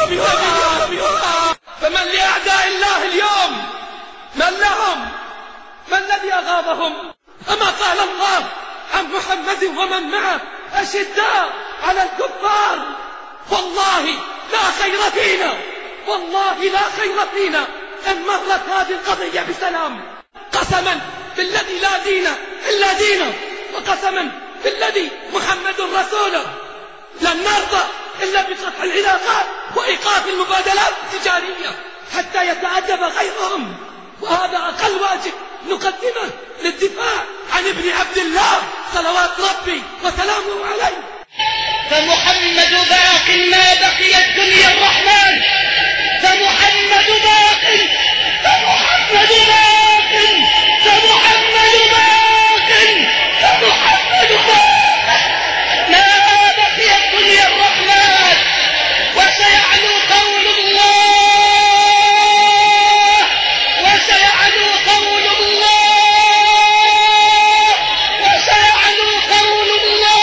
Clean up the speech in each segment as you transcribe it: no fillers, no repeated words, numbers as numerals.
فمن لأعداء الله اليوم؟ من لهم؟ ما الذي أغاظهم؟ أما قال الله عن محمد ومن معه أشداء على الكفار؟ والله لا خير فينا، والله لا خير فينا أن مرت هذه القضية بسلام. قسما بالذي لا دين إلا دينه، وقسما بالذي محمد رسوله، لن نرضى إلا بقطع العلاقات وإيقاف المبادلات التجارية حتى يتأدب غيرهم، وهذا أقل واجب نقدمه للدفاع عن ابن عبد الله صلوات ربي وسلامه عليه. فمحمد باق ما بقي الدنيا الرحمن، فمحمد باق، فمحمد باق، فمحمد باق، فمحمد باق ما بقي الدنيا الرحمن، وسيعلو قول الله، وسيعلو قول الله، وسيعلو قول الله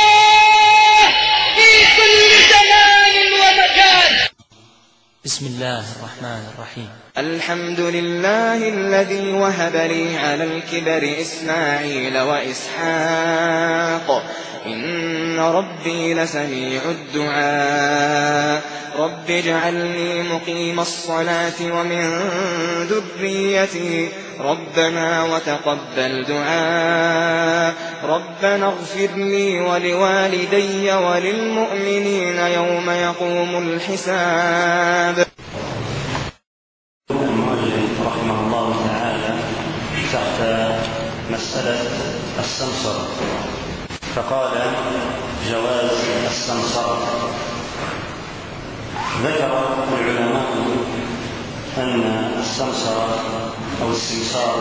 في كل زمان ومكان. بسم الله الرحمن الرحيم. الحمد لله الذي وهب لي على الكبر إسماعيل وإسحاق، إن ربي لسميع الدعاء. رب اجعلني مقيم الصلاة ومن ذريتي، ربنا وتقبل دعاء. ربنا اغفر لي ولوالدي وللمؤمنين يوم يقوم الحساب. المؤلف رحمه الله تعالى تحت مسألة السمسرة، فقال جواز السمسرة. ذكر العلماء أن السمسرة أو السمسار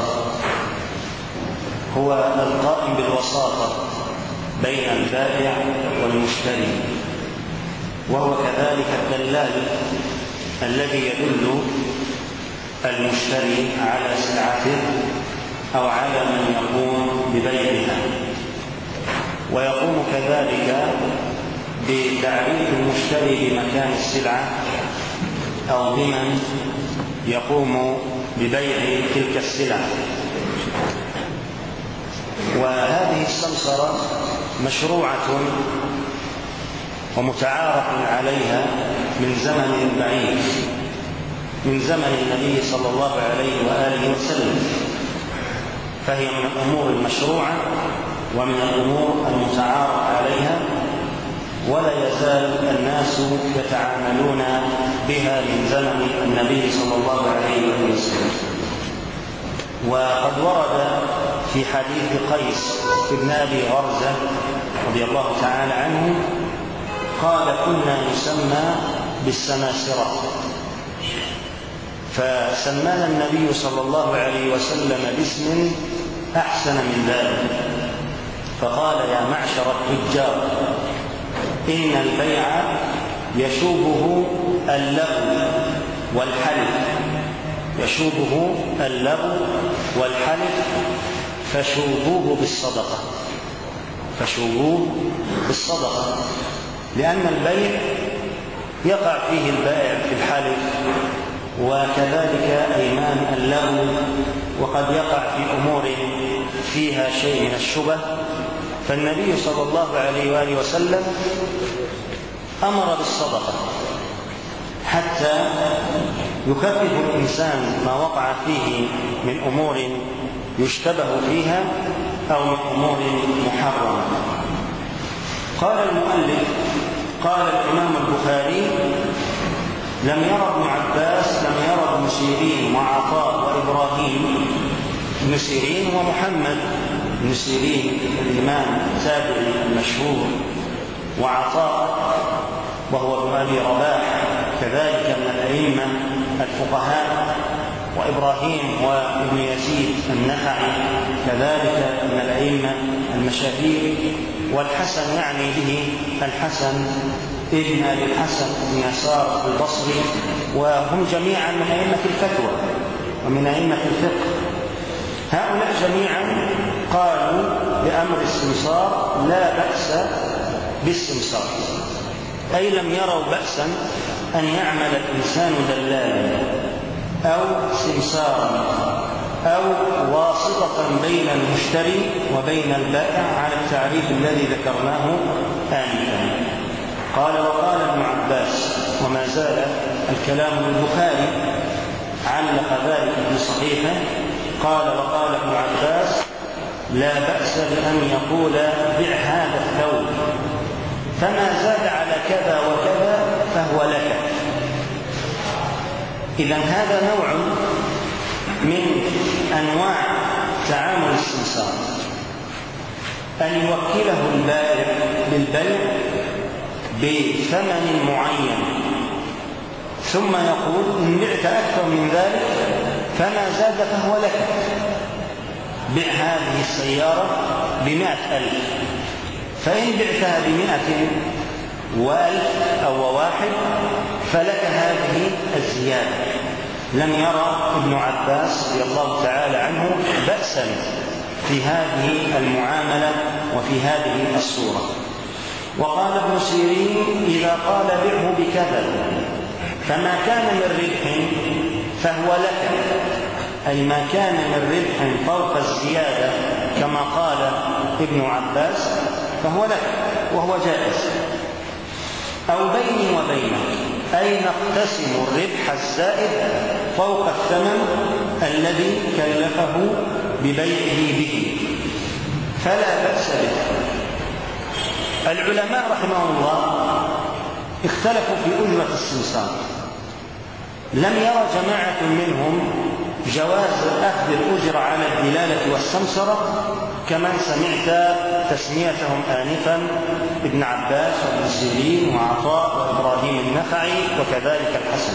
هو القائم بالوساطة بين البائع والمشتري، وهو كذلك الدلال الذي يدل المشتري على سلعته أو على من يقوم ببيعها، ويقوم كذلك بتعريف المشتري بمكان السلعة أو بمن يقوم ببيع تلك السلعة. وهذه السمسرة مشروعة ومتعارف عليها من زمن بعيد، من زمن النبي صلى الله عليه وآله وسلم، فهي من الأمور المشروعة ومن الأمور المتعارف عليها، ولا يزال الناس يتعاملون بها من زمن النبي صلى الله عليه وسلم. وقد ورد في حديث قيس بن أبي غرزة رضي الله تعالى عنه قال: كنا نسمى بالسماسرة، فسمانا النبي صلى الله عليه وسلم باسم أحسن من ذلك، فقال: يا معشر التجار، إن البيع يشوبه اللغو والحلف، يشوبه اللغو والحلف، فشوبوه بالصدقة، فشوبوه بالصدقة، لأن البيع يقع فيه البائع في الحلف، وكذلك أيمان اللغو، وقد يقع في أمور فيها شيء من الشبه. فالنبي صلى الله عليه وآله وسلم أمر بالصدقة حتى يخفف الإنسان ما وقع فيه من أمور يشتبه فيها أو من أمور محرمة. قال المؤلف: قال الإمام البخاري: لم يرى ابن عباس، لم يرى ابن سيرين وعطاء وإبراهيم، ابن سيرين ومحمد ابن سيرين الإمام التابعي المشهور، وعطاء وهو ابن أبي رباح كذلك من الأئمة الفقهاء، وإبراهيم وابن يزيد النخعي كذلك من الأئمة المشاهير، والحسن يعني به الحسن ابن أبي الحسن بن يسار البصري، وهم جميعا من أئمة الفتوى ومن أئمة الفقه. هؤلاء جميعا قالوا بأمر السمسار لا بأس بالسمسار، أي لم يروا بأسا أن يعمل الإنسان دلالا أو سمسارا أو واسطة بين المشتري وبين البائع على التعريف الذي ذكرناه آنفا. قال وقال ابن عباس، وما زال الكلام للبخاري، علق ذلك في صحيحه، قال وقال ابن عباس: لا بأس بأن يقول بع هذا الثوب، فما زاد على كذا وكذا فهو لك. إذن هذا نوع من أنواع تعامل السمسار، أن يوكله البائع بالبيع بثمن معين، ثم يقول إن بعت أكثر من ذلك فما زاد فهو لك. بع هذه السيارة ب100,000، فإن بعتها ب100,001 أو 1 فلك هذه الزيادة. لم يرى ابن عباس رضي الله تعالى عنه بأسا في هذه المعاملة وفي هذه الصورة. وقال ابن سيرين: إذا قال بعه بكذا فما كان من ربح فهو لك، أي ما كان من ربح فوق الزيادة كما قال ابن عباس فهو لك وهو جائز. أو بيني وبينك، أي نقتسم الربح الزائد فوق الثمن الذي كلفه ببيعه به، فلا بأس به. العلماء رحمهم الله اختلفوا في أجرة السمسار. لم يرى جماعة منهم جواز أخذ الأجرة على الدلالة والسمسرة كمن سمعت تسميتهم آنفا، ابن عباس وابن سيرين وعطاء وإبراهيم النخعي وكذلك الحسن.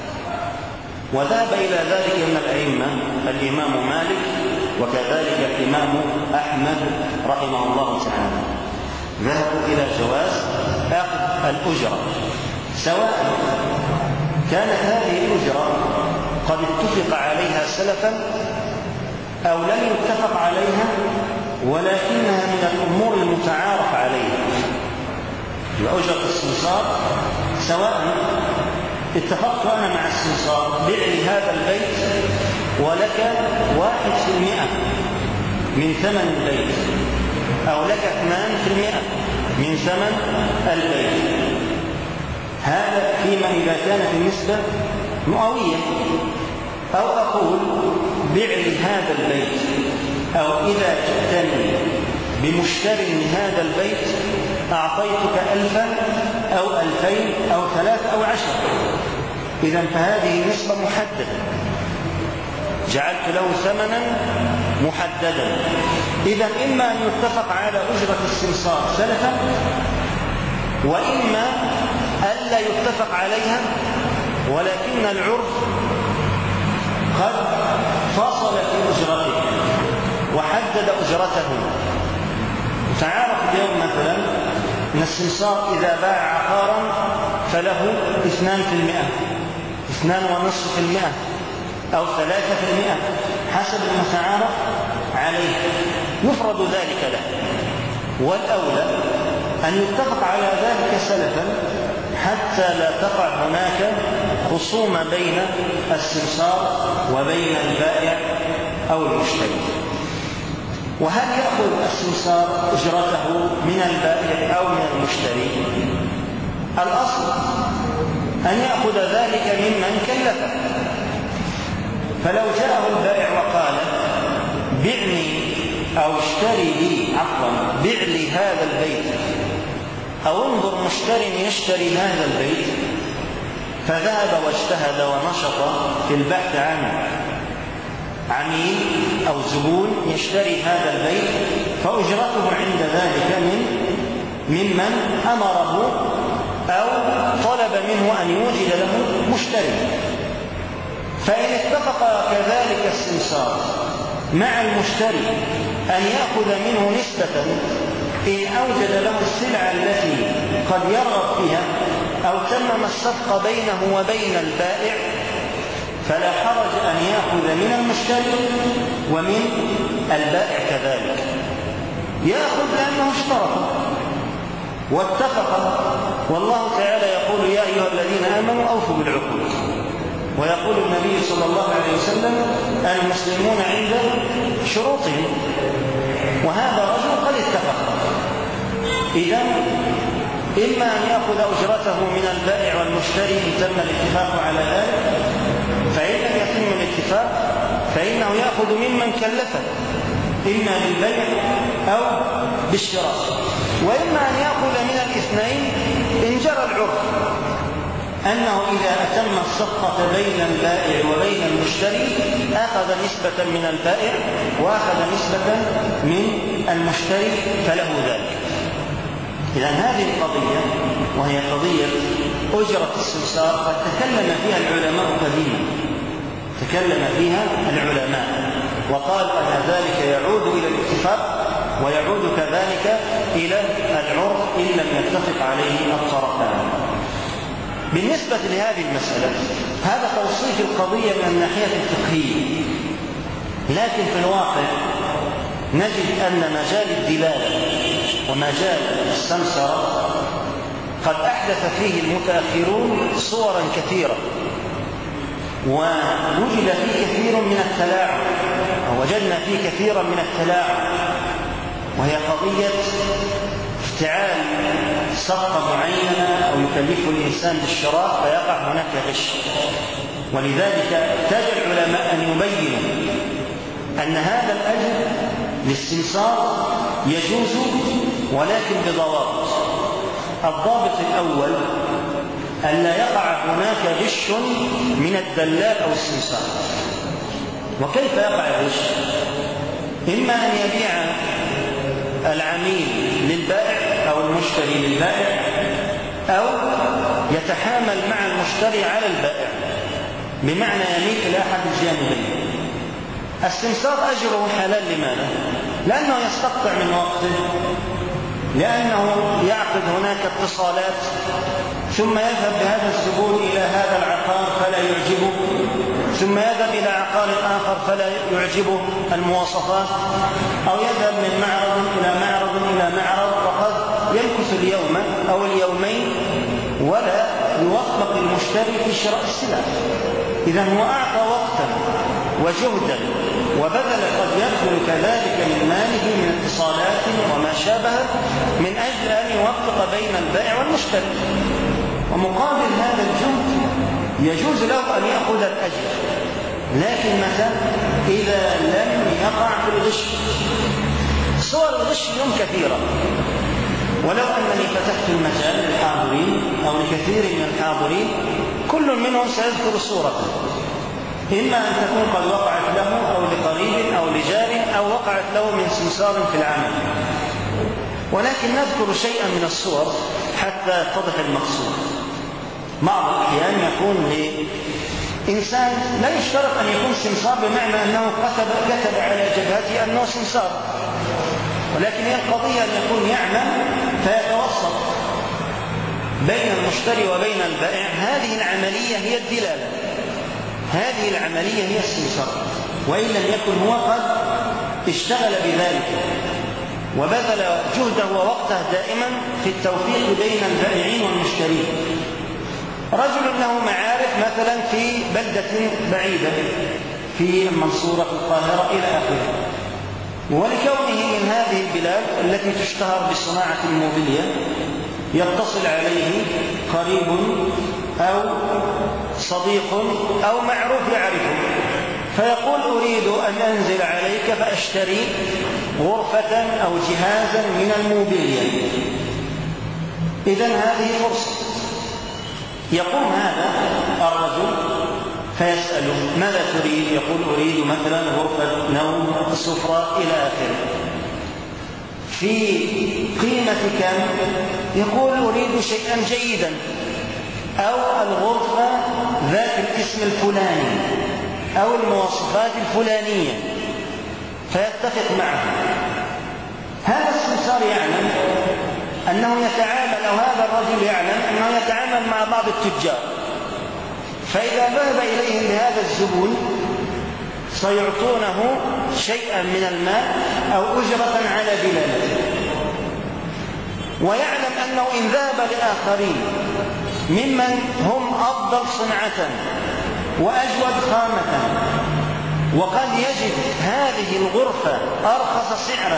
وذهب إلى ذلك من الأئمة الإمام مالك وكذلك الإمام أحمد رحمه الله تعالى، ذهبوا إلى جواز أخذ الأجرة، سواء كانت هذه الأجرة قد اتفق عليها سلفا أو لم يتفق عليها ولكنها من الأمور المتعارف عليها. أجرة السمسار سواء اتفقت أنا مع السمسار بيع لي هذا البيت ولك 1% من ثمن البيت، أو لك 2% من ثمن البيت، هذا فيما إذا كانت النسبة مئوية. أو أقول بيع لي هذا البيت، أو إذا جئتني بمشتر لهذا البيت أعطيتك 1000 أو 2000 أو 3 أو 10. إذن فهذه نسبة محددة، جعلت له ثمنا محددا. إذن إما أن يتفق على أجرة السمسار سلفا، وإما ألا يتفق عليها، ولكن العرف قد فصل في أجرته وحدد أجرته. تعرف اليوم مثلا أن السمسار إذا باع عقارا فله 2%، 2.5% أو 3% حسب المتعارف عليه، يفرض ذلك له. والأولى أن يتفق على ذلك سلفا حتى لا تقع هناك خصومة بين السمسار وبين البائع أو المشتري. وهل يأخذ السمسار أجرته من البائع أو من المشتري؟ الأصل أن يأخذ ذلك ممن كلفه. فلو جاءه البائع وقال بعني أو اشتري لي، بع لي هذا البيت، أو انظر مشتر يشتري هذا البيت، فذهب واجتهد ونشط في البحث عن عميل أو زبون يشتري هذا البيت، فأجرته عند ذلك ممن أمره أو طلب منه أن يوجد له مشتري. فإن اتفق كذلك السمسار مع المشتري أن يأخذ منه نسبة إن أوجد له السلعة التي قد يرغب فيها أو تمم الصفقة بينه وبين البائع، فلا حرج أن يأخذ من المشتري ومن البائع كذلك. يأخذ لأنه اشترط، واتفق. والله تعالى يقول يا أيها الذين آمنوا أوفوا بالعقود، ويقول النبي صلى الله عليه وسلم المسلمون عند شروطهم، وهذا رجل قد اتفق. إذن إما أن يأخذ أجرته من البائع والمشتري إن تم الاتفاق على ذلك، فإن لم يتم الاتفاق فإنه يأخذ ممن كلفه إما بالبيع أو بالشراء، وإما أن يأخذ من الاثنين إن جرى العرف أنه إذا أتم الصفقة بين البائع وبين المشتري أخذ نسبة من البائع وأخذ نسبة من المشتري فله ذلك. إذن هذه القضية وهي قضية أجرة السمسار قد تكلم فيها العلماء قديما، تكلم فيها العلماء وقال أن ذلك يعود إلى الاتفاق ويعود كذلك إلى العرف إن لم يتفق عليه الطرفان. بالنسبة لهذه المسألة هذا توصيف القضية من الناحية الفقهية، لكن في الواقع نجد أن مجال الدلالة ومجال السمسرة قد أحدث فيه المتأخرون صورا كثيرة، ووجد فيه كثير من التلاعب، ووجدنا فيه كثيرا من التلاعب، وهي قضية افتعال صفقة معينة أو يكلفه الإنسان بالشراء فيقع هناك غش. ولذلك احتاج العلماء أن يبينوا أن هذا الأجر للسمسار يجوز ولكن بضوابط. الضابط الأول أن لا يقع هناك غش من الدلال أو السمسار. وكيف يقع الغش؟ إما أن يبيع العميل للبائع أو المشتري للبائع، أو يتحامل مع المشتري على البائع، بمعنى يميل إلى أحد الجانبين. السمسار أجره حلال. لماذا؟ لأنه يستقطع من وقته، لأنه يعقد هناك اتصالات، ثم يذهب بهذا الزبون إلى هذا العقار فلا يعجبه، ثم يذهب إلى عقار آخر فلا يعجبه المواصفات، أو يذهب من معرض إلى معرض إلى معرض، وقد يمكث اليوم أو اليومين ولا يوفق المشتري في شراء السلع. إذن هو أعطى وقتا وجهدا وبذل قد يدخل كذلك من ماله من اتصالات وما شابه من أجل أن يوفق بين البائع والمشتري، ومقابل هذا الجهد يجوز له أن يأخذ الأجر، لكن متى؟ إذا لم يقع في الغش. صور الغش اليوم كثيرة، ولو أنني فتحت المجال للحاضرين أو لكثير من الحاضرين كل منهم سيذكر صورة، إما أن تكون قد وقعت له أو لقريب أو لجار أو وقعت له من سمسار في العمل، ولكن نذكر شيئا من الصور حتى يتضح المقصود. بعض الأحيان يكون لإنسان لا يشترط أن يكون سمسار بمعنى أنه كتب على جبهته أنه سمسار، ولكن هي القضية أن يكون يعمل فيتوسط بين المشتري وبين البائع. هذه العملية هي الدلالة، هذه العملية هي السمسار، وإن لم يكن هو قد اشتغل بذلك وبذل جهده ووقته دائما في التوفيق بين البائعين والمشترين. رجل له معارف مثلا في بلدة بعيدة في المنصورة في القاهرة إلى آخره، ولكونه من هذه البلاد التي تشتهر بصناعة الموبيليا يتصل عليه قريب أو صديق أو معروف يعرفه فيقول أريد أن أنزل عليك فأشتري غرفة أو جهازا من الموبيليا. إذن هذه فرصة. يقوم هذا الرجل فيسأله ماذا تريد؟ يقول أريد مثلا غرفة نوم، سفرة إلى آخره. في قيمة كم؟ يقول أريد شيئا جيدا، أو الغرفة ذات الاسم الفلاني أو المواصفات الفلانية، فيتفق معه. هذا السمسار يعلم أنه يتعامل، أو هذا الرجل يعلم أنه يتعامل مع بعض التجار، فإذا ذهب إليهم بهذا الزبون سيعطونه شيئا من المال أو أجرة على دلالته. ويعلم أنه إن ذهب لآخرين ممن هم أفضل صنعة وأجود خامة وقد يجد هذه الغرفة أرخص سعرا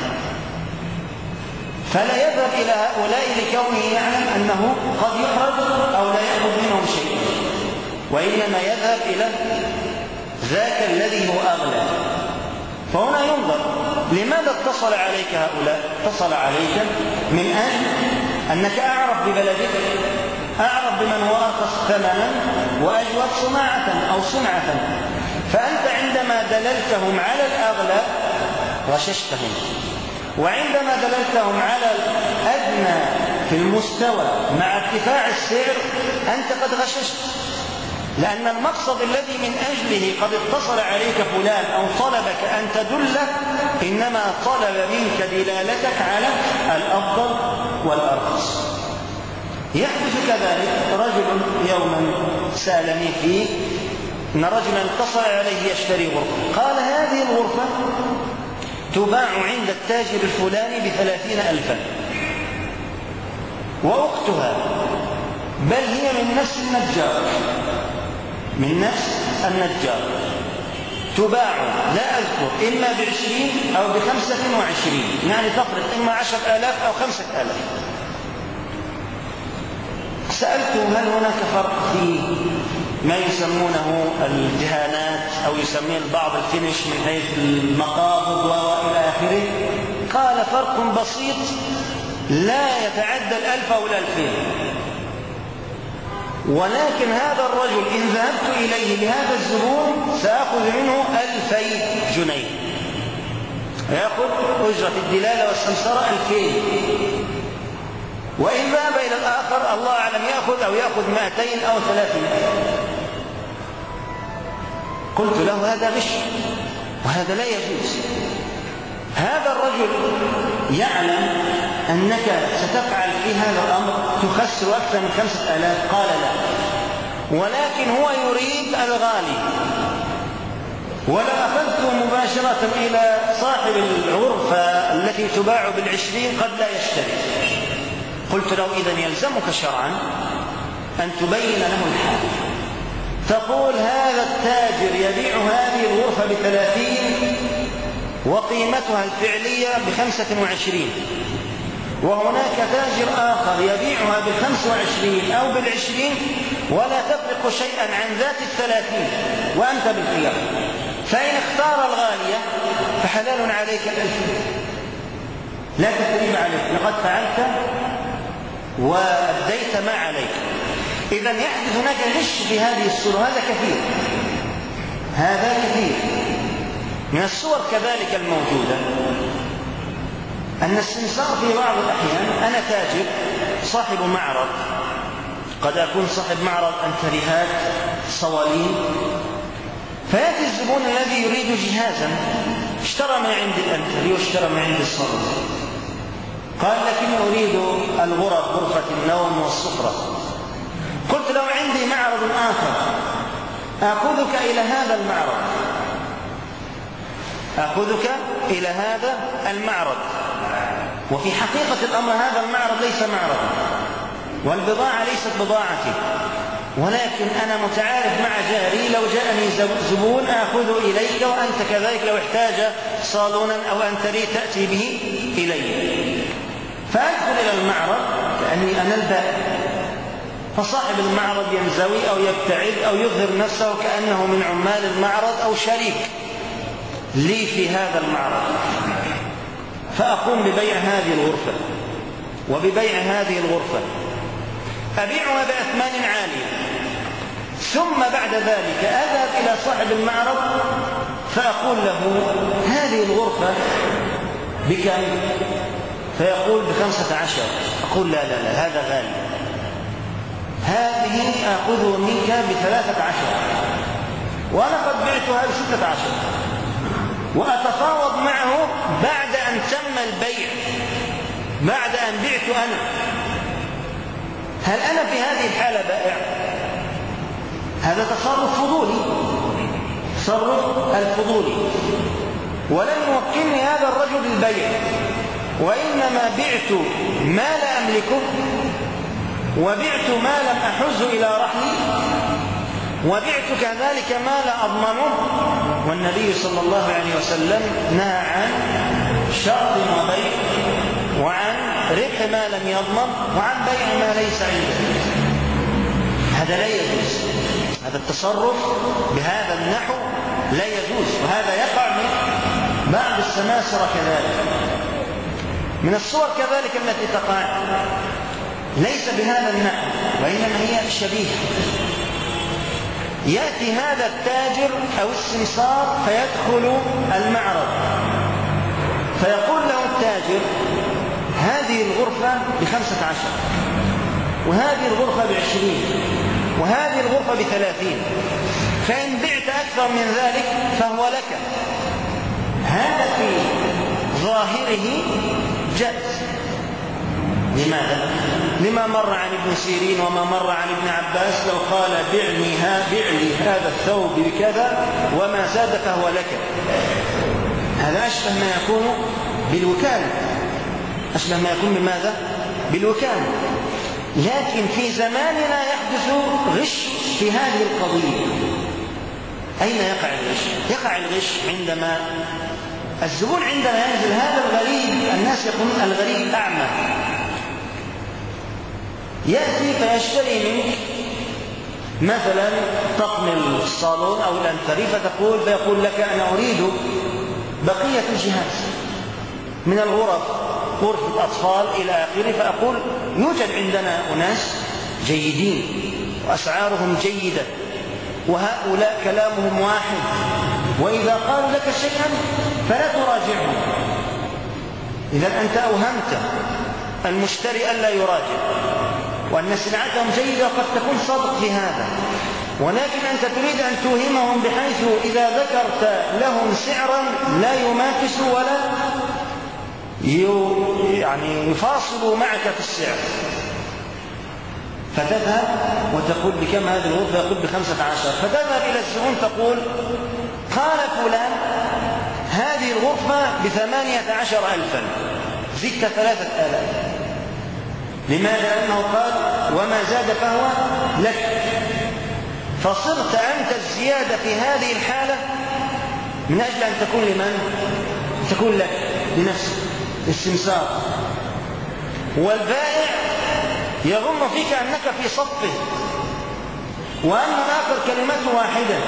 فلا يذهب إلى هؤلاء لكونه يعلم أنه قد يحرج أو لا يأخذ منهم شيء، وإنما يذهب إلى ذاك الذي هو أغلى. فهنا ينظر لماذا اتصل عليك هؤلاء؟ اتصل عليك من أجل أنك أعرف ببلدك، أعرف بمن هو أرخص ثمنا وأجود صنعة، فأنت عندما دللتهم على الأغلى غششتهم، وعندما دللتهم على الأدنى في المستوى مع ارتفاع السعر أنت قد غششت، لأن المقصد الذي من أجله قد اتصل عليك فلان أو طلبك أن تدله إنما طلب منك دلالتك على الأفضل والأرخص. يحدث كذلك رجل يوما سألني فيه أن رجلا اتصل عليه يشتري غرفة، قال هذه الغرفة تباع عند التاجر الفلاني ب30,000 وأختها بل هي من نفس النجار تباع لا أذكر إما ب20 أو ب25، يعني تفرق إما 10,000 أو 5,000. سألته هل هناك فرق في ما يسمونه الدهانات أو يسميه البعض الفينش من حيث المقابض وإلى آخره؟ قال فرق بسيط لا يتعدى 1,000 أو 2,000، ولكن هذا الرجل إن ذهبت إليه لهذا الزبون سأخذ منه 2,000 جنيه، يأخذ أجرة الدلالة والسمسرة 2,000، وإن ذهب إلى الآخر الله أعلم يأخذ 200 أو 300. قلت له هذا غش وهذا لا يجوز. هذا الرجل يعلم أنك ستفعل في هذا الأمر تخسر أكثر من 5,000، قال لا، ولكن هو يريد الغالي. ولو أخذته مباشرة إلى صاحب الغرفة التي تباع ب20 قد لا يشتري. قلت له إذن يلزمك شرعا أن تبين له الحال، تقول هذا التاجر يبيع هذه الغرفة ب30 وقيمتها الفعلية ب25، وهناك تاجر آخر يبيعها ب25 أو ب20 ولا تفرق شيئا عن ذات 30 وأنت بالخيار، فإن اختار الغالية فحلال عليك 1,000، لا تثريب عليك، لقد فعلت وأديت ما عليك. إذن يحدث هناك غش بهذه الصورة، هذا كثير. من الصور كذلك الموجودة أن السمسار في بعض الأحيان، أنا تاجر صاحب معرض، قد أكون صاحب معرض أنتريهات صوالين، فيأتي الزبون الذي يريد جهازا اشترى من عند الأنتري واشترى من عند الصالون، قال لكني أريد الغرف، غرفة النوم والسفرة. قلت له عندي معرض آخر أخذك إلى هذا المعرض، وفي حقيقة الأمر هذا المعرض ليس معرضا والبضاعة ليست بضاعتي، ولكن أنا متعارف مع جاري لو جاءني زبون آخذه إليك وأنت كذلك لو احتاج صالونا أو أنتري تأتي به إلي. فأدخل إلى المعرض كأني أنا البائع، فصاحب المعرض ينزوي أو يبتعد أو يظهر نفسه كأنه من عمال المعرض أو شريك لي في هذا المعرض، فأقوم ببيع هذه الغرفة وببيع هذه الغرفة، أبيعها بأثمان عالية، ثم بعد ذلك أذهب إلى صاحب المعرض فأقول له هذه الغرفة بكم؟ فيقول ب15. أقول لا هذا غالي، هذه آخذه منك ب13 وأنا قد بعتها ب16، وأتفاوض معه بعد أن تم البيع، بعد أن بعت أنا. هل أنا في هذه الحالة بائع؟ هذا تصرف الفضولي، ولن يوكلني هذا الرجل البيع، وإنما بعت ما لا أملكه، وبعت ما لم أحز إلى رحلي، وبعت كذلك ما لا أضمنه. والنبي صلى الله عليه وسلم نهى عن شرط وبيع، وعن ربح ما لم يضمن، وعن بيع ما ليس عنده. هذا لا يجوز، هذا التصرف بهذا النحو لا يجوز، وهذا يقع من بعض السماسرة كذلك. من الصور كذلك التي تقع ليس بهذا النحو، وإنما هي شبيهة. يأتي هذا التاجر أو السمسار فيدخل المعرض، فيقول له التاجر: هذه الغرفة ب15، وهذه الغرفة ب20، وهذه الغرفة ب30، فإن بعت أكثر من ذلك فهو لك. هذا في ظاهره جائز. لماذا؟ لما مر عن ابن سيرين وما مر عن ابن عباس: لو قال بع لي هذا الثوب بكذا وما زاد فهو لك. هذا أشبه ما يكون بالوكالة، أشبه ما يكون بماذا؟ بالوكالة. لكن في زماننا يحدث غش في هذه القضية. أين يقع الغش؟ يقع الغش عندما الزبون عندما ينزل هذا الغريب، الناس يقولون الغريب أعمى، يأتي فيشتري منك مثلا طقم الصالون أو الأنتري، فيقول لك: أنا أريد بقية الجهاز من الغرف، غرفة أطفال إلى آخره. فأقول: يوجد عندنا أناس جيدين وأسعارهم جيدة، وهؤلاء كلامهم واحد، وإذا قالوا لك شيئا فلا تراجعهم. إذا أنت أوهمت المشتري ألا يراجع، وأن سلعتهم جيدة، وقد تكون صادق في هذا، ولكن أنت تريد أن توهمهم بحيث إذا ذكرت لهم سعرا لا يماكس ولا يفاصلوا معك في السعر، فتذهب وتقول: بكم هذه الغرفة؟ يقول: ب15. فتذهب إلى الزبون تقول: قال فلان هذه الغرفة ب18,000، زدت 3,000. لماذا؟ لأنه قال: وما زاد فهو لك. فصرت أنت الزيادة في هذه الحالة من أجل أن تكون لمن؟ تكون لك، لنفسك، السمسار. والبائع يظن فيك أنك في صفه، وأن الآخر كلمته واحدة،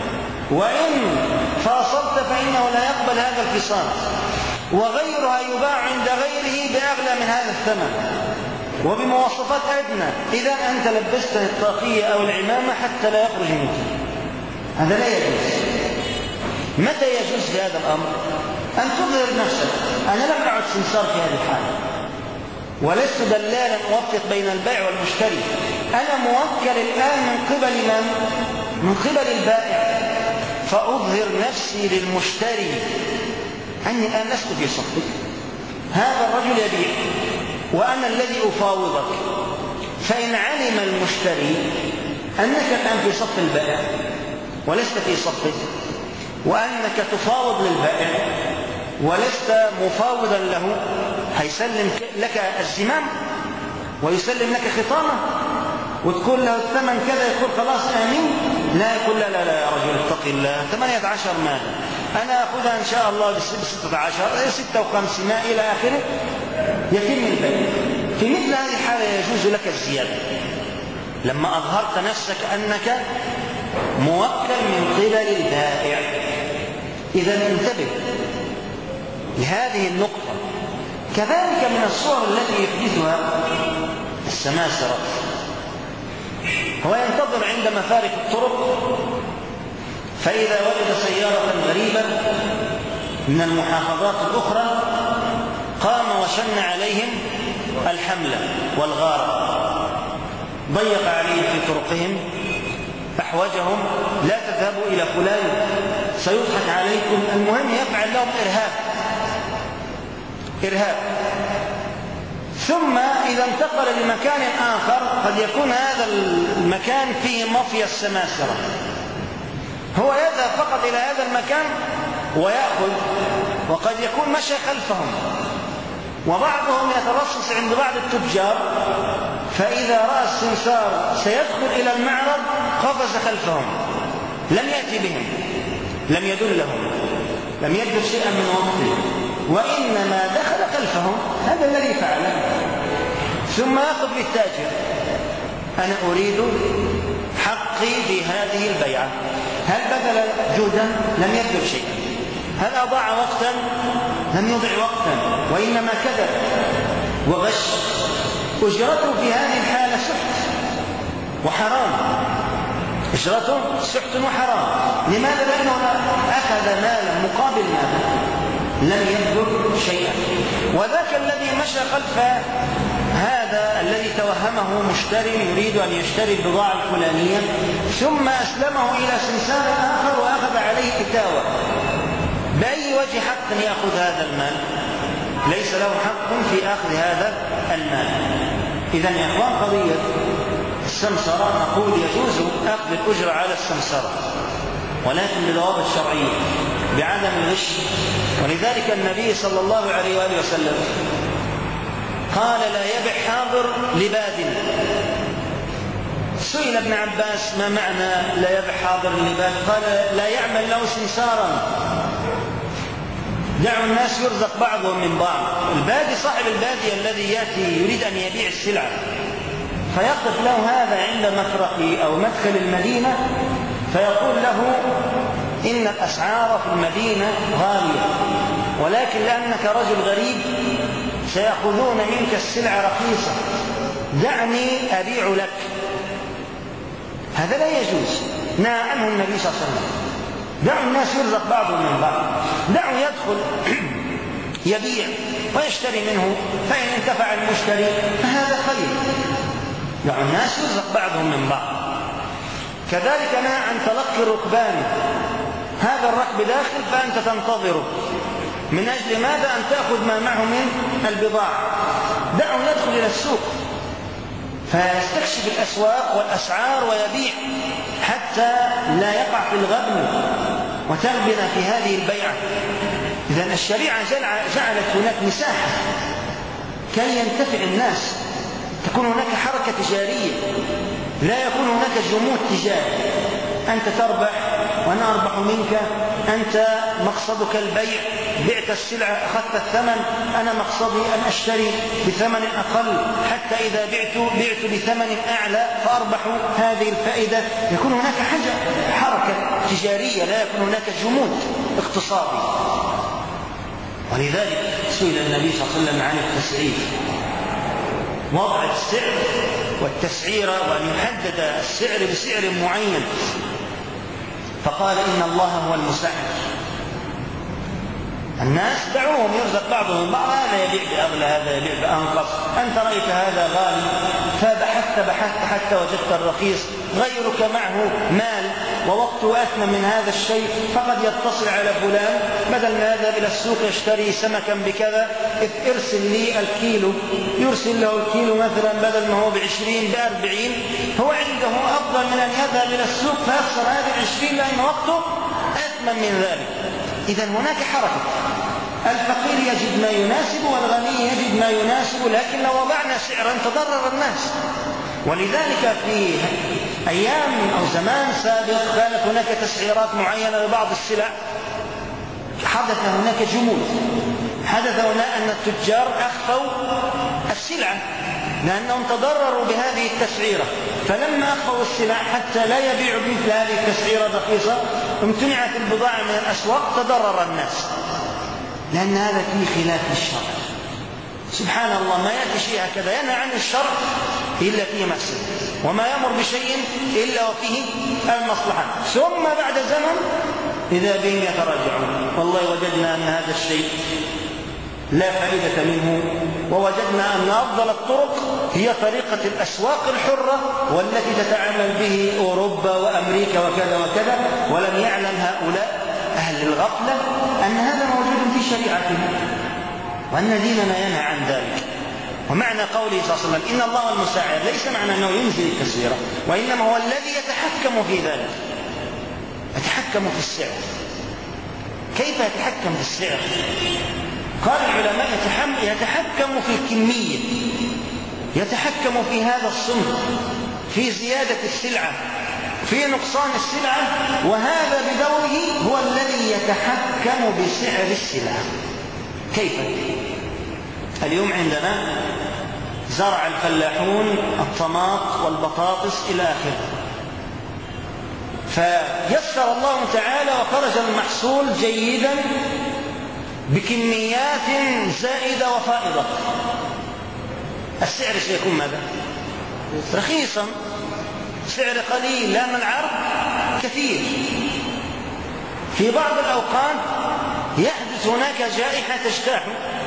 وإن فاصلت فإنه لا يقبل هذا الفصال، وغيرها يباع عند غيره بأغلى من هذا الثمن وبمواصفات أدنى. إذا أنت لبسته الطاقية أو العمامة حتى لا يخرج منك. هذا لا يجوز. متى يجوز في هذا الأمر؟ أن تظهر نفسك: أنا لم أعد سمسار في هذه الحالة، ولست دلالا أوفق بين البائع والمشتري، أنا موكل الآن من قبل من؟ من قبل البائع، فأظهر نفسي للمشتري أني الآن لست في صفك، هذا الرجل يبيع وأنا الذي أفاوضك. فإن علم المشتري أنك الآن في صف البائع ولست في صفك، وأنك تفاوض للبائع ولست مفاوضا له، هيسلم لك الزمام ويسلم لك خطامه، وتقول له الثمن كذا، يقول: خلاص آمين. لا، يقول: لا لا لا يا رجل اتق الله، 18 ماذا؟ أنا أخذها إن شاء الله ب16، 56 إلى آخره، يتم البيع. في مثل هذه الحالة يجوز لك الزيادة لما أظهرت نفسك أنك موكل من قبل البائع. إذا انتبه لهذه النقطة. كذلك من الصور التي يحدثها السماسرة، هو ينتظر عند مفارق الطرق، فإذا وجد سيارة غريبة من المحافظات الأخرى قام وشن عليهم الحملة والغارة، ضيق عليهم في طرقهم، أحوجهم: لا تذهبوا إلى فلان سيضحك عليكم. المهم يفعل لهم إرهاب. ثم إذا انتقل لمكان آخر قد يكون هذا المكان فيه مافيا السماسرة، هو يذهب فقط إلى هذا المكان ويأخذ، وقد يكون مشى خلفهم وبعضهم يترصص عند بعض التجار، فإذا رأى السمسار سيدخل إلى المعرض قفز خلفهم، لم يأتي بهم، لم يدلهم، لم يجد شيئا من وقته، وإنما دخل خلفهم. هذا الذي فعله. ثم يقف للتاجر: أنا أريد حقي في هذه البيعة. هل بذل جهدا؟ لم يبذل شيئا. هل أضاع وقتا؟ لم يضع وقتا، وإنما كذب وغش. أجرته في هذه الحالة سحت وحرام، أجرته سحت وحرام. لماذا؟ لأنه أخذ مالا مقابل مالا، لم يبذل شيئا. وذاك الذي مشى خلف هذا الذي توهمه مشتري يريد أن يشتري البضاعة الفلانية، ثم أسلمه إلى سمسار آخر وأخذ عليه إتاوة، بأي وجه حق يأخذ هذا المال؟ ليس له حق في أخذ هذا المال. إذن يا إخوان، قضية السمسرة نقول يجوز أخذ الأجرة على السمسرة، ولكن بالضوابط الشرعية، بعدم الغش. ولذلك النبي صلى الله عليه وآله وسلم قال: لا يبع حاضر لباد. سئل ابن عباس: ما معنى لا يبع حاضر لباد؟ قال: لا يعمل له سمسارا، دعوا الناس يرزق بعضهم من بعض. البادي صاحب البادية الذي يأتي يريد أن يبيع السلعة، فيقف له هذا عند مفرق أو مدخل المدينة فيقول له: إن الأسعار في المدينة غالية، ولكن لأنك رجل غريب سيأخذون منك السلعة رخيصة، دعني أبيع لك. هذا لا يجوز، نهى عنه النبي صلى الله عليه وسلم. دعوا الناس يرزق بعضهم من بعض، دعوا يدخل يبيع ويشتري منه، فإن انتفع المشتري فهذا خير. دعوا الناس يرزق بعضهم من بعض. كذلك نهى عن تلقي الركبان، هذا الركب داخل فأنت تنتظره، من أجل ماذا؟ أن تأخذ ما معه من البضاعة. دعوا يدخل إلى السوق فيستكشف الأسواق والأسعار ويبيع، حتى لا يقع في الغبن وتغبن في هذه البيعة. إذن الشريعة جعلت هناك مساحة كي ينتفع الناس، تكون هناك حركة تجارية، لا يكون هناك جمود تجاري، أنت تربح وأنا أربح منك، أنت مقصدك البيع، بعت السلعة أخذت الثمن، أنا مقصدي أن أشتري بثمن أقل، حتى إذا بعت بثمن أعلى فأربح هذه الفائدة. يكون هناك حركة تجارية، لا يكون هناك جمود اقتصادي. ولذلك سئل النبي صلى الله عليه وسلم عن التسعير، وضع السعر والتسعير، وأن يحدد السعر بسعر معين، فقال: إن الله هو المسعر. الناس دعوهم يرزق بعضهم بعض، هذا يبيع بأغلى، هذا يبيع بأنقص، أنت رأيت هذا غالي فبحثت حتى وجدت الرخيص، غيرك معه مال ووقته أثمن من هذا الشيء، فقد يتصل على فلان بدل ما يذهب إلى السوق يشتري سمكا بكذا، ارسل لي الكيلو، يرسل له الكيلو مثلا بدل ما هو ب20 ب40، هو عنده أفضل من أن يذهب إلى السوق فيخسر هذه 20 لأن وقته أثمن من ذلك. إذن هناك حركة، الفقير يجد ما يناسب والغني يجد ما يناسب، لكن لو وضعنا سعرا تضرر الناس. ولذلك في أيام أو زمان سابق كانت هناك تسعيرات معينة لبعض السلع، حدث هناك جمود، حدث هنا أن التجار أخفوا السلعة لأنهم تضرروا بهذه التسعيرة، فلما أخفوا السلع حتى لا يبيعوا مثل هذه التسعيرة رخيصة امتنعت البضاعة من الأسواق، تضرر الناس، لأن هذا فيه خلاف للشرع. سبحان الله، ما يأتي شيء هكذا ينهى عن الشرع إلا فيه مفسدة، وما يأمر بشيء إلا وفيه المصلحة. ثم بعد زمن إذا بهم يتراجعون، والله وجدنا أن هذا الشيء لا فائدة منه، ووجدنا أن أفضل الطرق هي طريقة الأسواق الحرة والتي تتعامل به أوروبا وأمريكا وكذا وكذا، ولم يعلم هؤلاء أهل الغفلة أن هذا موجود في شريعتنا وأن ديننا ينهى عن ذلك. ومعنى قوله صلى الله عليه وسلم إن الله المساعد ليس معنى أنه ينزل التسعيرة، وإنما هو الذي يتحكم في ذلك، يتحكم في السعر. كيف يتحكم في السعر؟ قال العلماء يتحكم في الكمية، يتحكم في هذا الصنف، في زيادة السلعة، في نقصان السلعة، وهذا بدوره هو الذي يتحكم بسعر السلعة. كيف؟ اليوم عندنا زرع الفلاحون الطماط والبطاطس إلى آخره، فيسر الله تعالى وخرج المحصول جيدا بكميات زائدة وفائضة. السعر سيكون ماذا؟ رخيصا، سعر قليل، لأن العرض كثير. في بعض الأوقات يحدث هناك جائحة تجتاح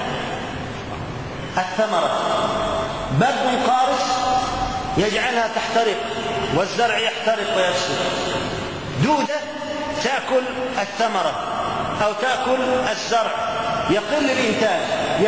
الثمرة، برد قارس يجعلها تحترق والزرع يحترق ويفسد، دودة تأكل الثمرة أو تأكل الزرع، يقل الإنتاج،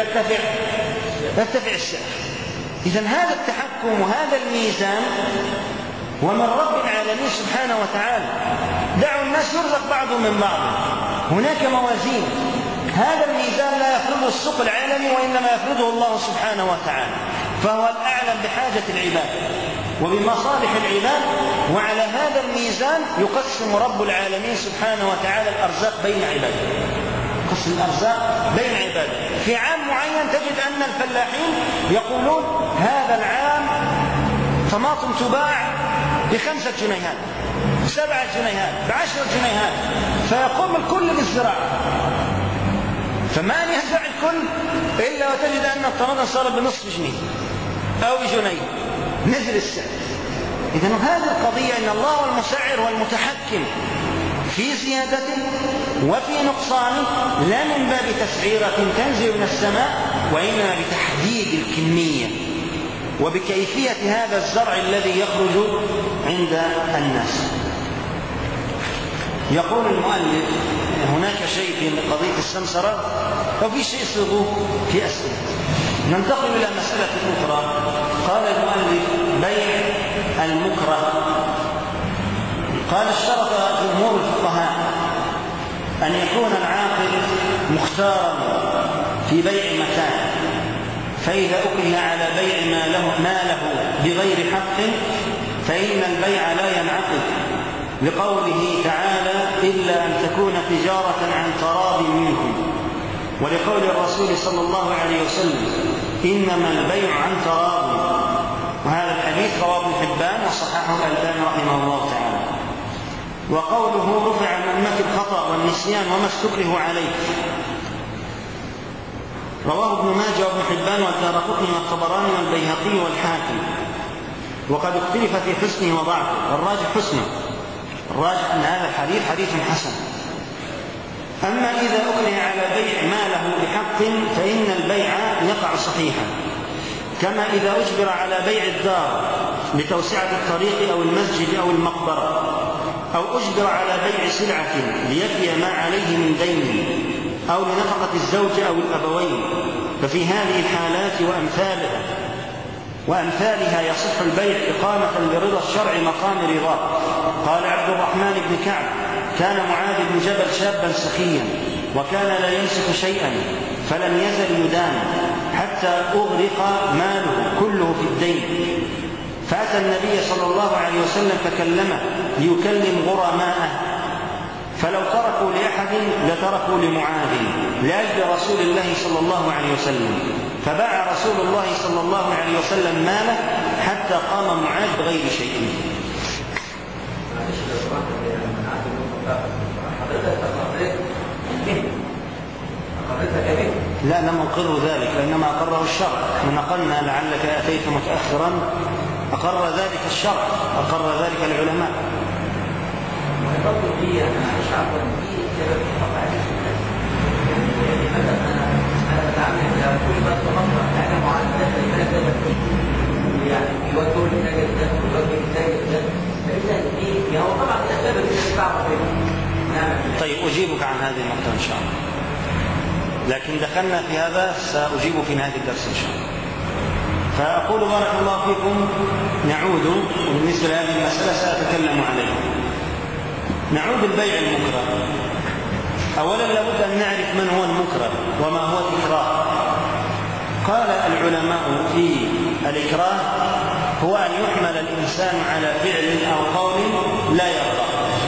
يرتفع السعر. إذن هذا التحكم وهذا الميزان ومن رب العالمين سبحانه وتعالى. دعوا الناس يرزق بعضهم من بعض، هناك موازين. هذا الميزان لا يفرضه السوق العالمي وإنما يفرضه الله سبحانه وتعالى، فهو الأعلم بحاجة العباد وبمصالح العباد، وعلى هذا الميزان يقسم رب العالمين سبحانه وتعالى الأرزاق بين عباده. قسم الأرزاق بين عباده. في عام معين تجد أن الفلاحين يقولون هذا العام طماطم تباع ب5 جنيهات، 7 جنيهات، ب10 جنيهات، فيقوم الكل بالزراعة، فما يهزع الكل إلا وتجد أن الطماطم صارت بنصف جنيه أو بجنيه، نزل السعر. إذن هذه القضية إن الله هو المسعر والمتحكم في زيادته وفي نقصانه، لا من باب تسعيرة تنزل من السماء، وإنما بتحديد الكمية وبكيفية هذا الزرع الذي يخرج عند الناس. يقول المؤلف هناك شيء في قضية السمسرة وفي شيء صغوه في أسئلة. ننتقل إلى مسألة أخرى. قال المؤلف بيع المكره. قال اشترط جمهور الفقهاء أن يكون العاقل مختارا في بيع متاع، فإذا أكره على بيع ما له بغير حق فإن البيع لا ينعقد، لقوله تعالى إلا أن تكون تجارة عن تراض منكم، ولقول الرسول صلى الله عليه وسلم إنما البيع عن تراض. وهذا الحديث رواه ابن حبان وصححه الألباني رحمه الله تعالى. وقوله رفع عن أمة الخطأ والنسيان وما استكره عليه، رواه ابن ماجه وابن حبان والدارقطني والطبراني والبيهقي والحاكم، وقد اختلف في حسنه وضعفه، والراجح حسنه، الراجح أن هذا الحديث حديث حسن. أما إذا أكره على بيع ما له بحق فإن البيع يقع صحيحا، كما إذا أجبر على بيع الدار لتوسعة الطريق أو المسجد أو المقبرة، أو أجبر على بيع سلعة ليفي ما عليه من دين أو لنفقة الزوج أو الأبوين، ففي هذه الحالات وأمثالها يصح البيع إقامة برضا الشرع مقام رضاه. قال عبد الرحمن بن كعب كان معاذ بن جبل شابا سخيا وكان لا يمسك شيئا فلم يزل يدان حتى أغرق ماله كله في الدين، فأتى النبي صلى الله عليه وسلم فكلمه ليكلم غرماءه، فلو تركوا لأحد لتركوا لمعاذ لأجل رسول الله صلى الله عليه وسلم، فباع رسول الله صلى الله عليه وسلم ماله حتى قام معاذ بغير شيء. لا لم أقر ذلك، وإنما أقره الشرع. من نقلنا لعلك أتيت متأخرا، أقر ذلك الشرع، أقر ذلك العلماء. طيب أجيبك عن هذه النقطة إن شاء الله، لكن دخلنا في هذا سأجيب في نهاية الدرس إن شاء الله. فأقول بارك الله فيكم، نعود بالنسبة لهذه المسألة سأتكلم عليها. نعود البيع المكره. أولا لابد أن نعرف من هو المكره وما هو الإكراه. قال العلماء في الإكراه هو أن يحمل الإنسان على فعل أو قول لا يرضى،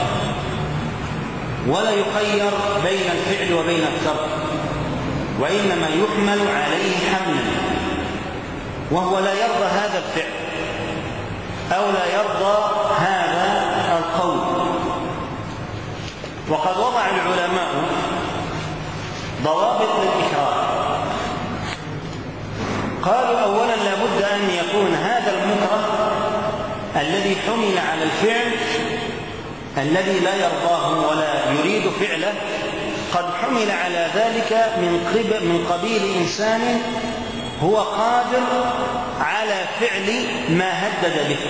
ولا يخير بين الفعل وبين الترك، وإنما يحمل عليه حملا، وهو لا يرضى هذا الفعل أو لا يرضى هذا القول. وقد وضع العلماء ضوابط للإكراه. قالوا أولا لا بد أن يكون هذا المكره الذي حمل على الفعل الذي لا يرضاه ولا يريد فعله قد حمل على ذلك من قبيل إنسان هو قادر على فعل ما هدد به.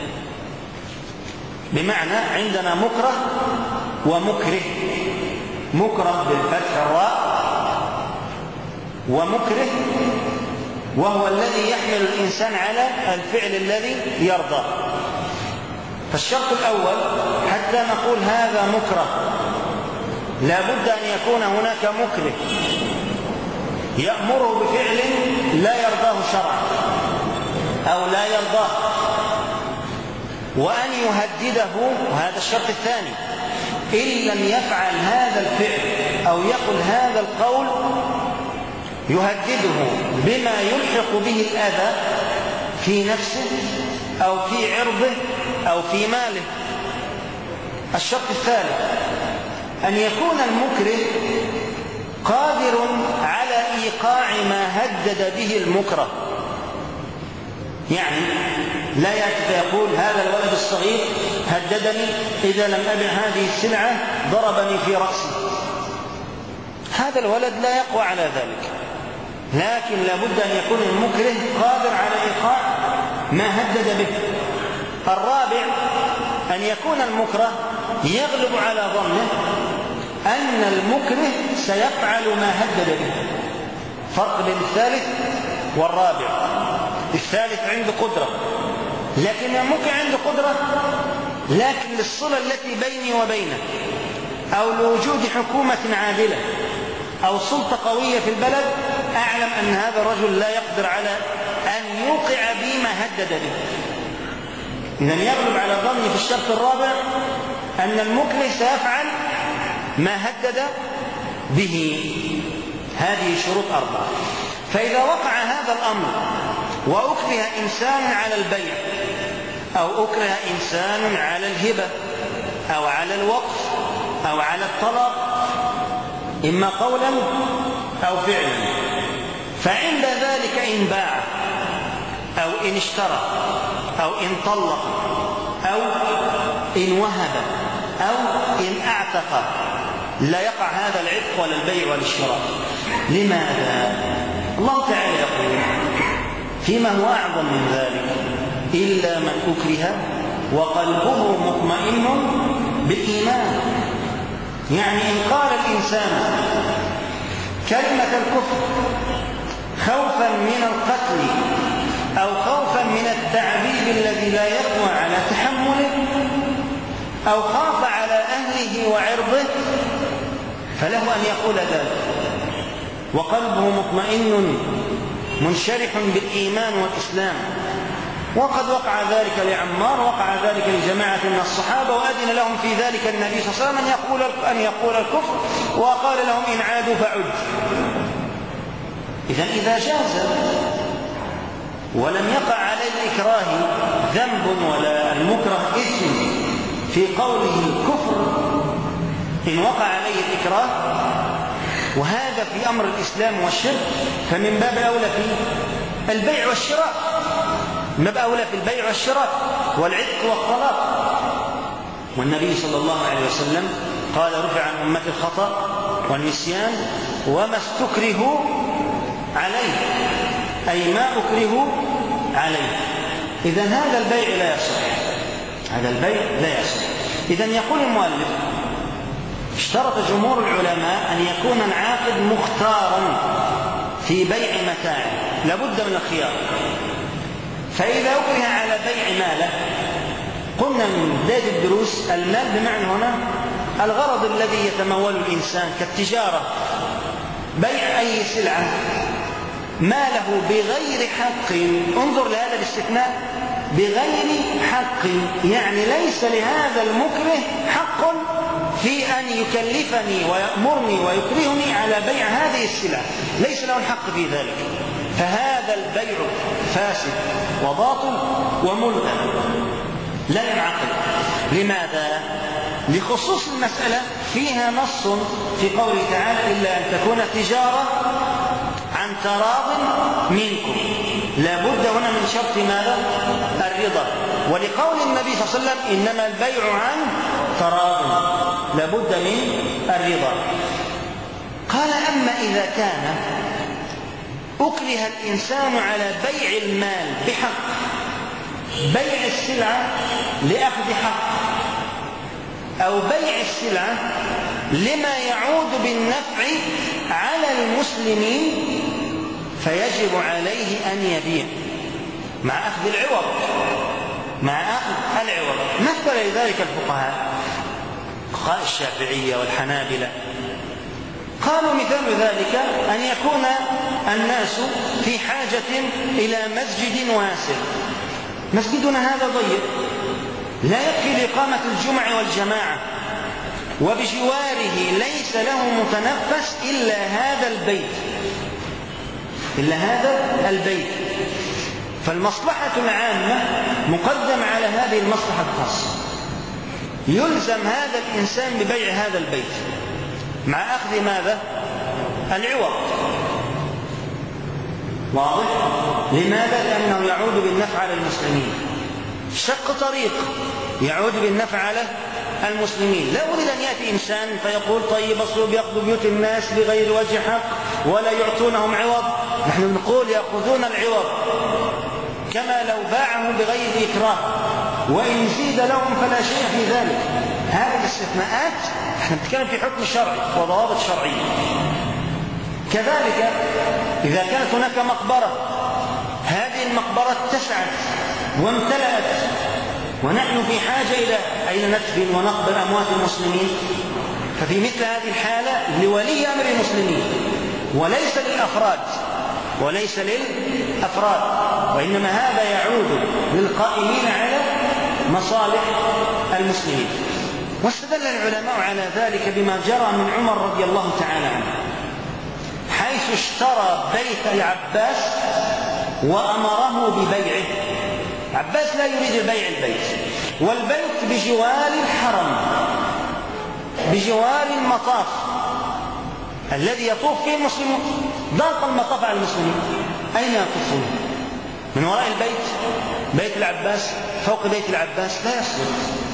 بمعنى عندنا مكره ومكره، مكره بالفتح الراء، ومكره وهو الذي يحمل الإنسان على الفعل الذي يرضى. فالشرط الأول حتى نقول هذا مكره لا بد أن يكون هناك مكره يأمره بفعل لا يرضاه شرعا أو لا يرضاه، وأن يهدده، وهذا الشرط الثاني، إن لم يفعل هذا الفعل أو يقل هذا القول يهدده بما يلحق به الأذى في نفسه أو في عرضه أو في ماله. الشرط الثالث أن يكون المكره قادر على إيقاع ما هدد به المكره، يعني لا يقول هذا الولد الصغير هددني إذا لم أبع هذه السلعة ضربني في رأسي، هذا الولد لا يقوى على ذلك، لكن لا بد أن يكون المكره قادر على إيقاع ما هدد به. الرابع أن يكون المكره يغلب على ظنه أن المكره سيفعل ما هدد به. فرق بين الثالث والرابع، الثالث عنده قدرة، لكن المكره عنده قدرة لكن للصلة التي بيني وبينه أو لوجود حكومة عادلة أو سلطة قوية في البلد أعلم أن هذا الرجل لا يقدر على أن يوقع بي ما هدد به. إذن يغلب على ظني في الشرط الرابع أن المكره سيفعل ما هدد به. هذه شروط أربعة. فإذا وقع هذا الأمر وأكره إنسان على البيع أو أكره إنسان على الهبة أو على الوقف أو على الطلاق إما قولا أو فعلا، فعند ذلك إن باع أو إن اشترى أو إن طلق أو إن وهب أو إن اعتق لا يقع هذا العتق ولا البيع ولا الشراء. لماذا؟ الله تعالى يقول فيما هو أعظم من ذلك إلا من أكره وقلبه مطمئن بالإيمان. يعني إن قال الإنسان كلمة الكفر خوفا من القتل أو خوفا من التعذيب الذي لا يقوى على تحمله أو خاف على أهله وعرضه فله أن يقول ذلك وقلبه مطمئن منشرح بالإيمان والإسلام. وقد وقع ذلك لعمار، وقع ذلك لجماعة من الصحابة، وأذن لهم في ذلك النبي صلى الله عليه وسلم أن يقول الكفر، وقال لهم إن عادوا فعد. إذا جاز ولم يقع على الإكراه ذنب ولا المكره إثم في قوله الكفر إن وقع عليه الإكراه، وهذا في أمر الإسلام والشرك، فمن باب أولى في البيع والشراء، من باب أولى في البيع والشراء والعتق والطلاق. والنبي صلى الله عليه وسلم قال رفع عن أمة الخطأ والنسيان وما استكرهوا عليه، أي ما أكرهوا عليه. إذن هذا البيع لا يصح، هذا البيع لا يصح. إذن يقول المؤلف اشترط جمهور العلماء أن يكون العاقد مختارا في بيع متاع، لابد من الخيار. فإذا أكره على بيع ماله، قلنا من بداية الدروس المال بمعنى هنا الغرض الذي يتمول الإنسان كالتجارة، بيع أي سلعة ماله بغير حق، انظر لهذا الاستثناء، بغير حق، يعني ليس لهذا المكره حق في أن يكلفني ويأمرني ويكرهني على بيع هذه السلعة، ليس له الحق في ذلك، فهذا البيع فاسد وباطل وملغى لا ينعقد. لماذا؟ لخصوص المسألة فيها نص في قوله تعالى إلا أن تكون تجارة عن تراض منكم، لا بد هنا من شرط ماذا؟ الرضا. ولقول النبي صلى الله عليه وسلم إنما البيع عن تراض، لا بد من الرضا. قال أما إذا كان أكره الإنسان على بيع المال بحق، بيع السلعة لأخذ حق، أو بيع السلعة لما يعود بالنفع على المسلمين، فيجب عليه أن يبيع مع أخذ العوض، مع أخذ العوض. مثل لذلك الفقهاء الشافعية والحنابلة قالوا مثال ذلك أن يكون الناس في حاجة إلى مسجد واسع، مسجدنا هذا ضيق لا يكفي لإقامة الجمع والجماعة، وبجواره ليس له متنفس إلا هذا البيت، إلا هذا البيت، فالمصلحة العامة مقدمة على هذه المصلحة الخاصة، يلزم هذا الإنسان ببيع هذا البيت مع أخذ ماذا؟ العوض. واضح؟ لماذا؟ لأنه يعود بالنفع على المسلمين، شق طريق يعود بالنفع على المسلمين. لا أريد أن يأتي إنسان فيقول طيب أصله بيأخذوا بيوت الناس بغير وجه حق ولا يعطونهم عوض. نحن نقول يأخذون العوض كما لو باعه بغير إكراه، وإن زيد لهم فلا شيء في ذلك. هذه الاستثناءات نحن نتكلم في حكم شرعي وضوابط شرعية. كذلك إذا كانت هناك مقبرة، هذه المقبرة اتسعت وامتلأت ونحن في حاجة إلى ندفن ونقبر أموات المسلمين، ففي مثل هذه الحالة لولي أمر المسلمين وليس للأفراد، وليس للأفراد، وإنما هذا يعود للقائمين على مصالح المسلمين. واستدل العلماء على ذلك بما جرى من عمر رضي الله تعالى عنه، حيث اشترى بيت العباس وأمره ببيعه. عباس لا يريد بيع البيت، والبيت بجوار الحرم، بجوار المطاف الذي يطوف فيه المسلمون. ضاق المطاف على المسلمين، أين يطوفون؟ من وراء البيت، بيت العباس، فوق بيت العباس لا يصلح،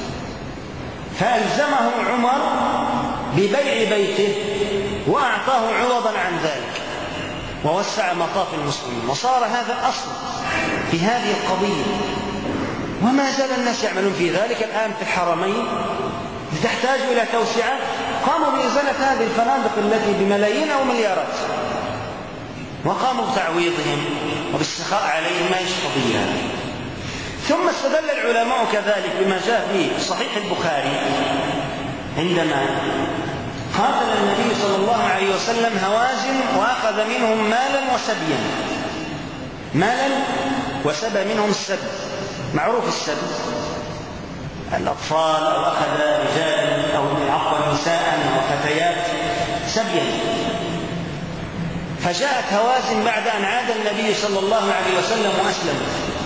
فألزمه عمر ببيع بيته وأعطاه عوضا عن ذلك ووسع مطاف المسلمين، وصار هذا أصل في هذه القضية. وما زال الناس يعملون في ذلك الآن في الحرمين، تحتاج إلى توسعة، قاموا بإزالة هذه الفنادق التي بملايين أو مليارات، وقاموا بتعويضهم وبالسخاء عليهم، ما يشقضي هذا. ثم استدل العلماء كذلك بما جاء في صحيح البخاري عندما قاتل النبي صلى الله عليه وسلم هوازن وأخذ منهم مالا وسبيا، مالا وسبى منهم السبي، معروف السبي الأطفال، أو أخذ رجال أو عفوا نساء وفتيات سبيا. فجاءت هوازن بعد أن عاد النبي صلى الله عليه وسلم وأسلم،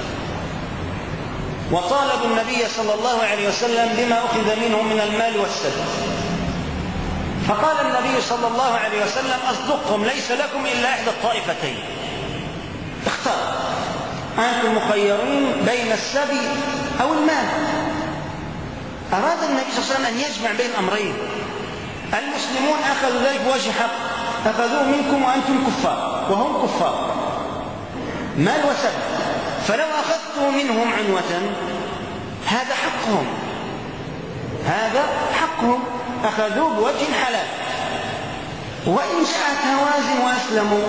وطالبوا النبي صلى الله عليه وسلم بما أخذ منهم من المال والسبي. فقال النبي صلى الله عليه وسلم أصدقكم، ليس لكم إلا إحدى الطائفتين، اختار، أنتم مخيرين بين السبي أو المال. أراد النبي صلى الله عليه وسلم أن يجمع بين الأمرين. المسلمون أخذوا ذلك بوجه حق، أخذوه منكم وأنتم كفار وهم كفار، مال وسبي، فلو أخذتم منهم عنوة هذا حقهم، هذا حقهم، أخذوه بوجه حلال. وإن شاءت هوازن وأسلموا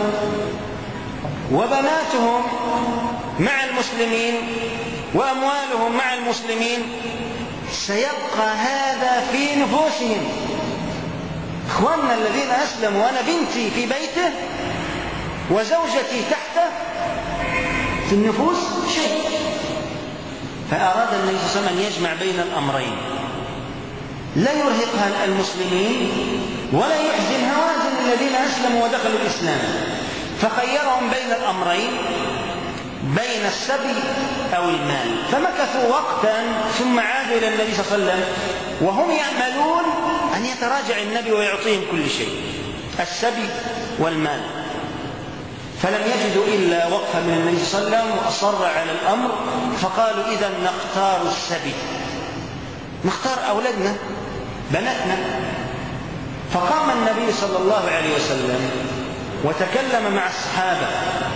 وبناتهم مع المسلمين وأموالهم مع المسلمين، سيبقى هذا في نفوسهم. إخواننا الذين أسلموا وأنا بنتي في بيته وزوجتي تحته في النفوس شيء. فأراد النبي صلى الله عليه وسلم أن يجمع بين الأمرين، لا يرهق المسلمين ولا يحزن هوازن الذين أسلموا ودخلوا الإسلام، فخيرهم بين الأمرين، بين السبي أو المال. فمكثوا وقتا ثم عادوا إلى النبي صلى الله عليه وسلم وهم يأملون أن يتراجع النبي ويعطيهم كل شيء، السبي والمال. فلم يجدوا إلا وقفا من النبي صلى الله عليه وسلم وأصر على الأمر، فقالوا إذا نختار السبي، نختار أولادنا بناتنا. فقام النبي صلى الله عليه وسلم وتكلم مع الصحابة،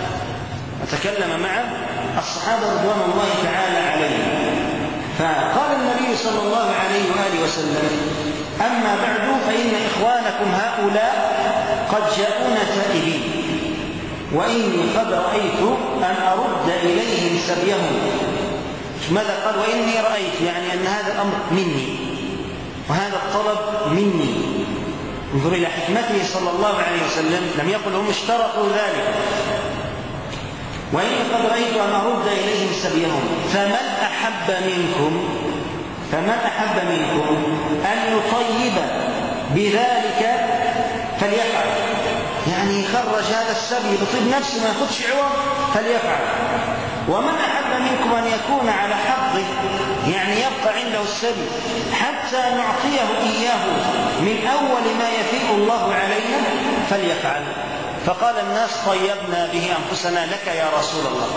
رضوان الله تعالى عليهم. فقال النبي صلى الله عليه وآله وسلم: أما بعد فإن إخوانكم هؤلاء قد جاءون تائبين، وإني قد رأيت أن أرد إليهم سبيهم. ماذا قال؟ وإني رأيت، يعني أن هذا الأمر مني وهذا الطلب مني. انظر إلى حكمته صلى الله عليه وسلم، لم يقل هم اشترطوا ذلك. وإني قد رأيت أن أرد إليهم سبيهم، فمن أحب منكم أن يطيب بذلك فليفعل، يعني يخرج هذا السبي بطيب نفسه ما يأخذش عوض فليفعل. ومن أحب منكم أن يكون على حظه، يعني يبقى عنده السبي حتى نعطيه إياه من أول ما يفيء الله علينا فليفعل. فقال الناس: طيبنا به أنفسنا لك يا رسول الله.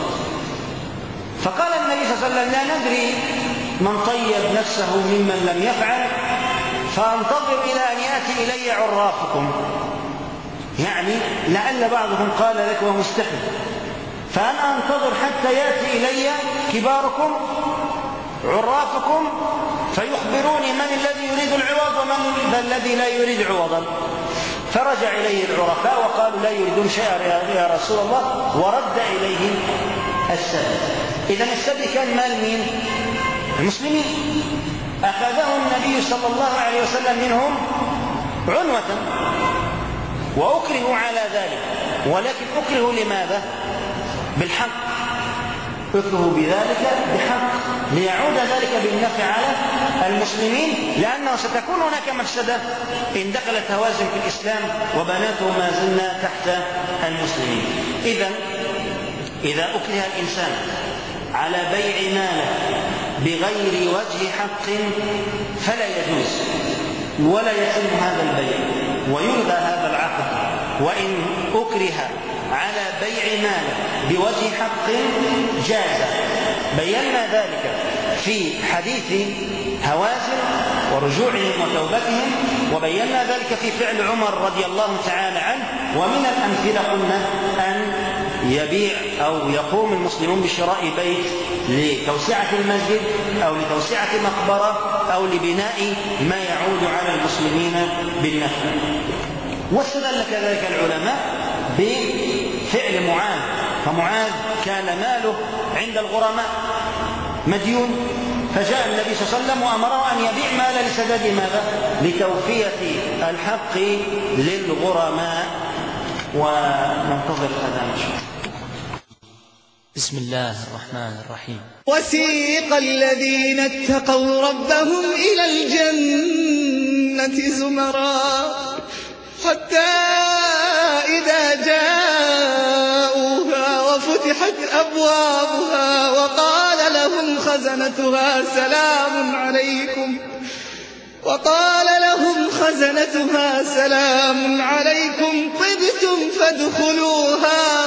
فقال النبي صلى الله عليه وسلم: لا ندري من طيب نفسه ممن لم يفعل، فانتظر إلى أن يأتي إلي عرافكم. يعني لعل بعضهم قال لك ومستحي، فأنا أنتظر حتى يأتي إلي كباركم عرافكم فيخبروني من الذي يريد العوض ومن الذي لا يريد عوضا. فرجع إليه العرفاء وقالوا: لا يريدون شيئا يا رسول الله، ورد إليهم السبي. إذن السبي كان مال مين؟ المسلمين. أخذه النبي صلى الله عليه وسلم منهم عنوة وأكرهوا على ذلك، ولكن أكرهوا لماذا؟ بالحق، أكرهوا بذلك بحق، ليعود ذلك بالنفع على المسلمين، لأنه ستكون هناك مفسدة إن دخلت هوازن في الإسلام وبناته ما زلنا تحت المسلمين. إذا أكره الإنسان على بيع ماله بغير وجه حق فلا يجوز ولا يتم هذا البيع ويلغى هذا العقد. وإن أكره على بيع ماله بوجه حق جاز. بينا ذلك في حديث هوازن ورجوعهم وتوبتهم، وبينا ذلك في فعل عمر رضي الله تعالى عنه. ومن الأمثلة قلنا أن يبيع أو يقوم المسلمون بشراء بيت لتوسعة المسجد أو لتوسعة مقبرة أو لبناء ما يعود على المسلمين بالنفع. واستدل كذلك العلماء بفعل معاذ، فمعاذ كان ماله عند الغرماء مديون، فجاء النبي صلى الله عليه وسلم وأمره أن يبيع ماله لسداد ماذا؟ لتوفية الحق للغرماء. وننتظر الأذان إن شاء الله. بسم الله الرحمن الرحيم. وسيق الذين اتقوا ربهم إلى الجنة زمرا حتى إذا جاءوها وفتحت أبوابها وقال لهم خزنتها سلام عليكم طبتم فادخلوها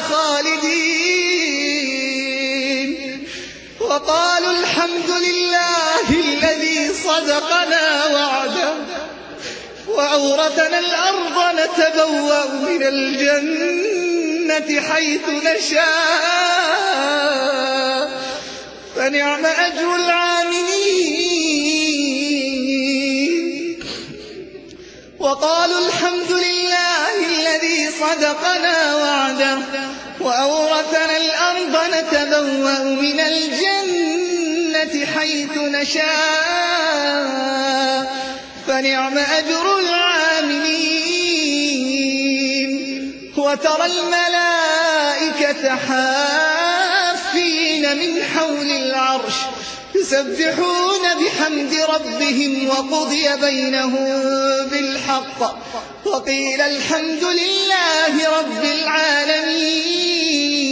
خالدين وقالوا الحمد لله الذي صدقنا وعده وأورثنا الأرض نتبوأ من الجنة حيث نشاء فنعم أجر العاملين. وقالوا الحمد لله الذي صدقنا وعده وأورثنا الأرض نتبوأ من الجنة حيث نشاء فنعم أجر العاملين. وترى الملائكة متحافين من حول العرش يسبحون بحمد ربهم وقضي بينهم بالحق وقيل الحمد لله رب العالمين.